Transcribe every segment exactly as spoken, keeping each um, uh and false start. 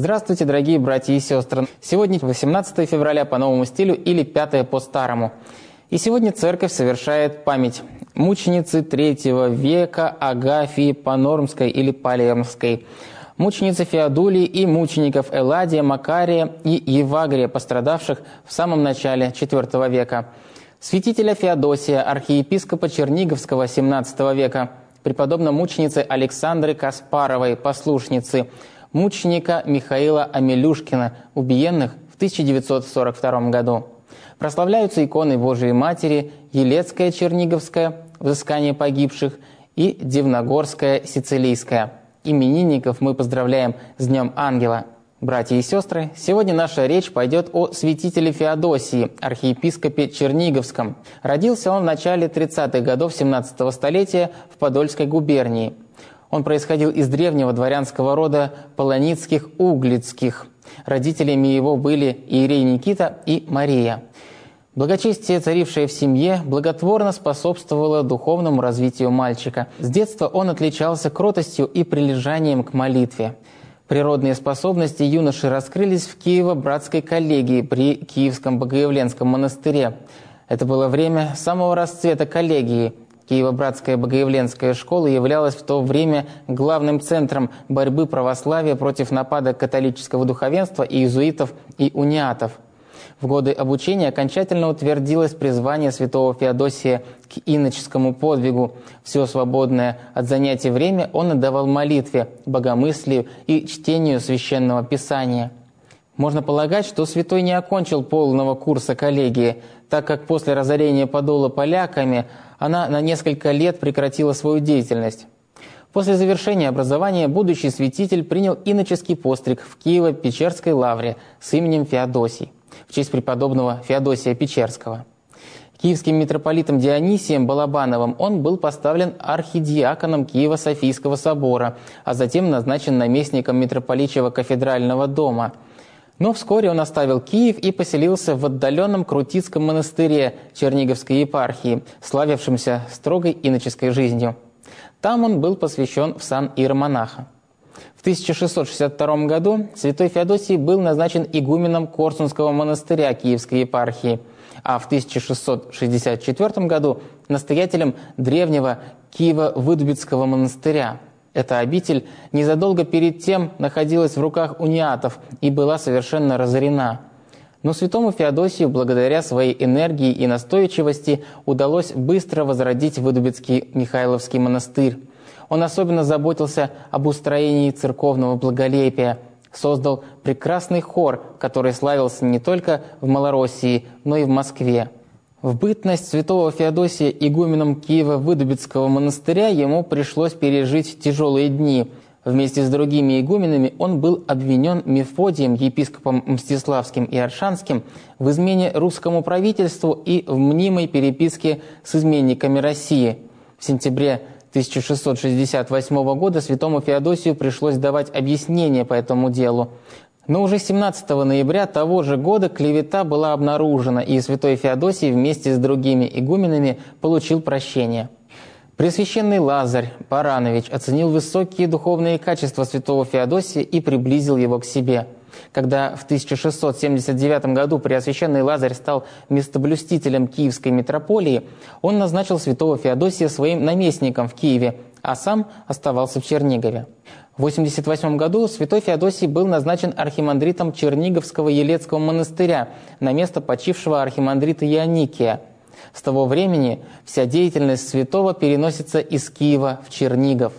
Здравствуйте, дорогие братья и сестры! Сегодня восемнадцатое февраля по новому стилю или пятое по старому. И сегодня церковь совершает память мученицы третьего века Агафии Панормской или Палермской, мученицы Феодулии и мучеников Эладия, Макария и Евагрия, пострадавших в самом начале четвёртого века, святителя Феодосия, архиепископа Черниговского семнадцатого века, преподобной мученицы Александры Каспаровой, послушницы, мученика Михаила Амелюшкина, убиенных в тысяча девятьсот сорок втором году. Прославляются иконы Божией Матери, Елецкая Черниговская, взыскание погибших, и Дивногорская Сицилийская. Именинников мы поздравляем с Днем Ангела. Братья и сестры, сегодня наша речь пойдет о святителе Феодосии, архиепископе Черниговском. Родился он в начале тридцатых годов семнадцатого столетия в Подольской губернии. Он происходил из древнего дворянского рода Полоницких-Углицких. Родителями его были иерей Никита и Мария. Благочестие, царившее в семье, благотворно способствовало духовному развитию мальчика. С детства он отличался кротостью и прилежанием к молитве. Природные способности юноши раскрылись в Киево-Братской коллегии при Киевском Богоявленском монастыре. Это было время самого расцвета коллегии. Киево-Братская Богоявленская школа являлась в то время главным центром борьбы православия против нападок католического духовенства, иезуитов и униатов. В годы обучения окончательно утвердилось призвание святого Феодосия к иноческому подвигу. Все свободное от занятий время он отдавал молитве, богомыслию и чтению священного писания. Можно полагать, что святой не окончил полного курса коллегии, так как после разорения Подола поляками она на несколько лет прекратила свою деятельность. После завершения образования будущий святитель принял иноческий постриг в Киево-Печерской лавре с именем Феодосий в честь преподобного Феодосия Печерского. Киевским митрополитом Дионисием Балабановым он был поставлен архидиаконом Киево-Софийского собора, а затем назначен наместником митрополичьего кафедрального дома. Но вскоре он оставил Киев и поселился в отдаленном Крутицком монастыре Черниговской епархии, славившемся строгой иноческой жизнью. Там он был посвящен в сан иеромонаха. В тысяча шестьсот шестьдесят втором году святой Феодосий был назначен игуменом Корсунского монастыря Киевской епархии, а в тысяча шестьсот шестьдесят четвёртом году настоятелем древнего Киево-Выдубицкого монастыря. Эта обитель незадолго перед тем находилась в руках униатов и была совершенно разорена. Но святому Феодосию, благодаря своей энергии и настойчивости, удалось быстро возродить Выдубицкий Михайловский монастырь. Он особенно заботился об устроении церковного благолепия, создал прекрасный хор, который славился не только в Малороссии, но и в Москве. В бытность святого Феодосия игуменом Киево-Выдубицкого монастыря ему пришлось пережить тяжелые дни. Вместе с другими игуменами он был обвинен Мефодием, епископом Мстиславским и Оршанским, в измене русскому правительству и в мнимой переписке с изменниками России. В сентябре тысяча шестьсот шестьдесят восьмого года святому Феодосию пришлось давать объяснение по этому делу. Но уже семнадцатого ноября того же года клевета была обнаружена, и святой Феодосий вместе с другими игуменами получил прощение. Пресвященный Лазарь Баранович оценил высокие духовные качества святого Феодосия и приблизил его к себе. Когда в тысяча шестьсот семьдесят девятом году Преосвященный Лазарь стал местоблюстителем Киевской митрополии, он назначил святого Феодосия своим наместником в Киеве, а сам оставался в Чернигове. В восемьдесят восьмом году святой Феодосий был назначен архимандритом Черниговского Елецкого монастыря на место почившего архимандрита Ионикия. С того времени вся деятельность святого переносится из Киева в Чернигов.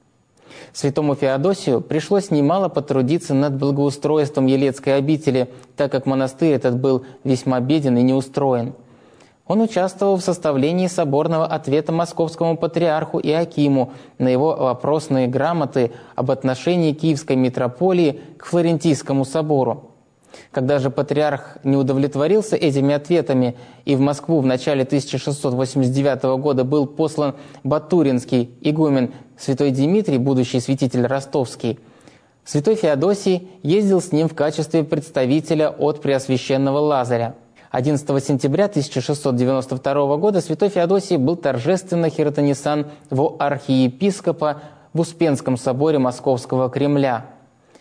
Святому Феодосию пришлось немало потрудиться над благоустройством Елецкой обители, так как монастырь этот был весьма беден и неустроен. Он участвовал в составлении соборного ответа московскому патриарху Иоакиму на его вопросные грамоты об отношении Киевской митрополии к Флорентийскому собору. Когда же патриарх не удовлетворился этими ответами, и в Москву в начале тысяча шестьсот восемьдесят девятого года был послан батуринский игумен святой Дмитрий, будущий святитель ростовский, святой Феодосий ездил с ним в качестве представителя от Преосвященного Лазаря. одиннадцатого сентября тысяча шестьсот девяносто второго года святой Феодосий был торжественно хиротонисан во архиепископа в Успенском соборе Московского Кремля.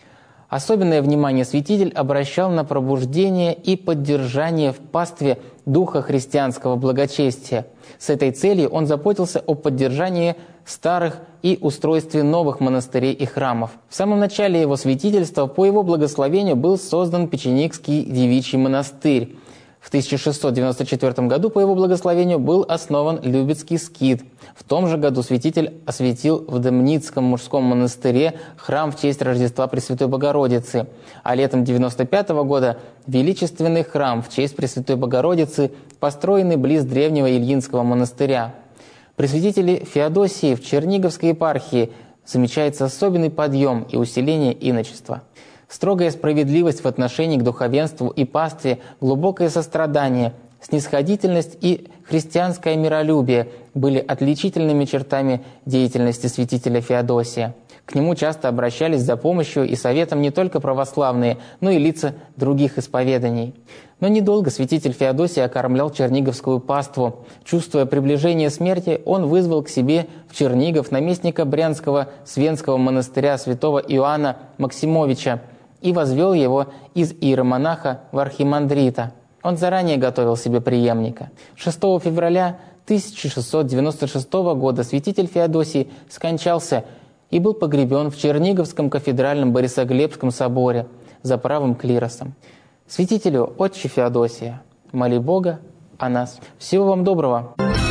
Особенное внимание святитель обращал на пробуждение и поддержание в пастве духа христианского благочестия. С этой целью он заботился о поддержании старых и устройстве новых монастырей и храмов. В самом начале его святительства по его благословению был создан Печеникский девичий монастырь. В тысяча шестьсот девяносто четвёртом году по его благословению был основан Любецкий скит. В том же году святитель осветил в Демницком мужском монастыре храм в честь Рождества Пресвятой Богородицы, а летом девяносто пятого года величественный храм в честь Пресвятой Богородицы, построенный близ древнего Ильинского монастыря. При святителе Феодосии в Черниговской епархии замечается особенный подъем и усиление иночества. Строгая справедливость в отношении к духовенству и пастве, глубокое сострадание, снисходительность и христианское миролюбие были отличительными чертами деятельности святителя Феодосия. К нему часто обращались за помощью и советом не только православные, но и лица других исповеданий. Но недолго святитель Феодосий окормлял черниговскую паству. Чувствуя приближение смерти, он вызвал к себе в Чернигов наместника Брянского Свенского монастыря святого Иоанна Максимовича и возвел его из иеромонаха в архимандрита. Он заранее готовил себе преемника. шестого февраля тысяча шестьсот девяносто шестого года святитель Феодосий скончался и был погребен в Черниговском кафедральном Борисоглебском соборе за правым клиросом. Святителю отче Феодосия, моли Бога о нас. Всего вам доброго!